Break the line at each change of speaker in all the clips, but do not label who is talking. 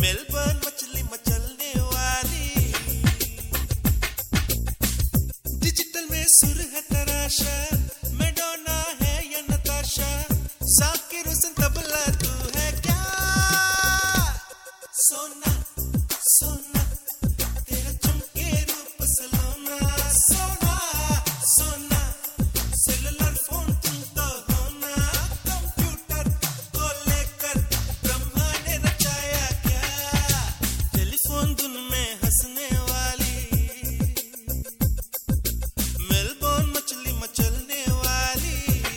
Melbourne मछली मचलने वाली, digital में सुर है तराशा, मैडोना है या नताशा, साकिर हुसैन तबला तू है क्या? सोना सोना तेरा चमके रूप सलोना, सोना सोना सेलुलर फोन तुम तो होना, कंप्यूटर को लेकर ब्रह्मा ने रचाया क्या? टेलीफोन धुन में हंसने वाली, मेलबोर्न मछली मचलने वाली।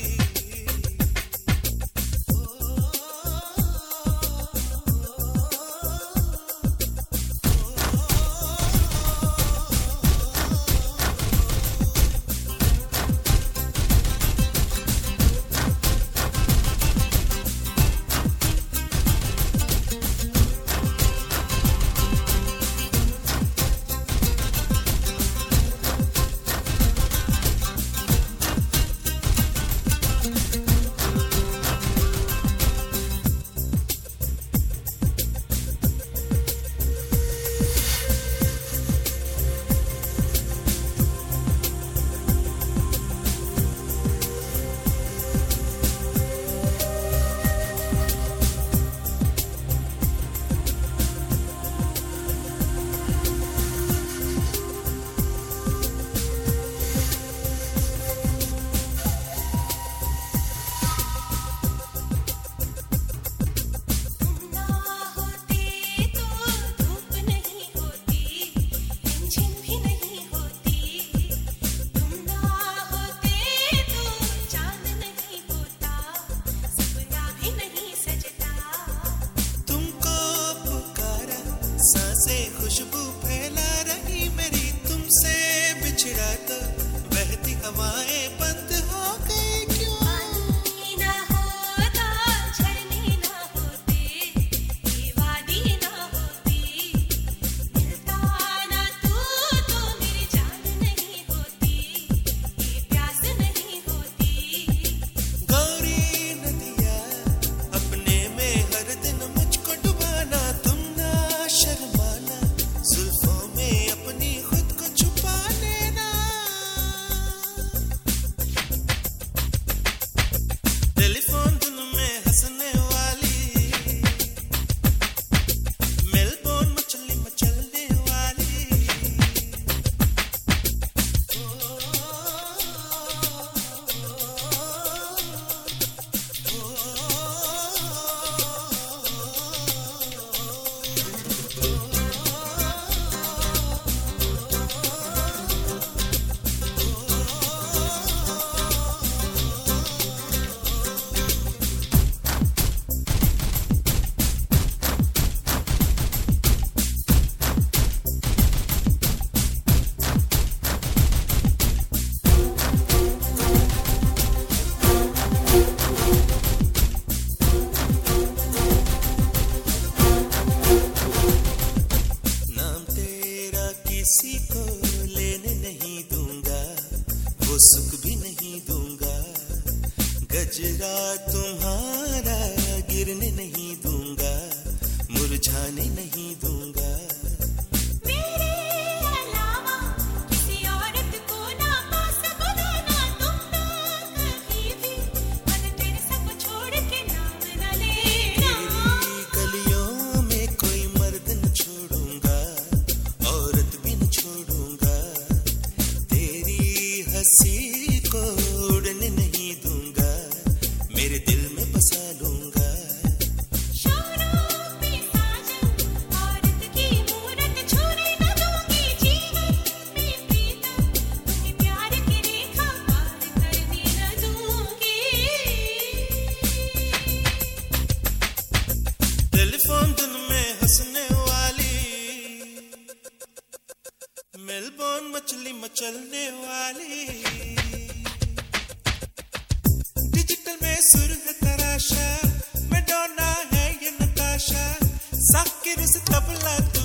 खुशबू फैला रही मेरी, तुमसे बिछड़ा तो बहती हवाएं बंद हो गई क्यों?
पानी ना होता, झरने ना होते, ये वादी ना होती, मिलता ना तू तो मेरी जान नहीं होती, ये प्यास नहीं होती।
गौरी नदिया अपने में हर दिन मुझको डुबाना, तुम ना शर्माना, जुल्फों में अपनी खुद को छुपा लेना। टेलीफोन धुन में हंसने वाली, मेलबोर्न मछली मचलने वाली। नाम तेरा किसी को लेने नहीं दूंगा, वो सुख भी नहीं दूंगा, गजरा तुम्हारा गिरने नहीं दूंगा, मुरझाने नहीं दूंगा।
मेरे अलावा किसी औरत को ना पास बुलाना, तुम ना कहीं भी मगर तेरे सब छोड़ के नाम न लेना।
तेरी गलियों में कोई मर्द न छोड़ूंगा, औरत भी न छोड़ूंगा, तेरी हंसी को उड़ने नहीं दूंगा, मेरे दिल में बसा लूंगा।
शोरों पे साजन औरत की मूरत छूने न दूंगी, जीवन में प्रीतम तुम्हें प्यार की रेखा पार करने न दूंगी।
टेलीफोन धुन में हंसने वाली, मेलबोर्न मछली मचलने वाली, डिजिटल में सुर है तराशा, मैडोना है ये नताशा, साकिर हुसैन तबला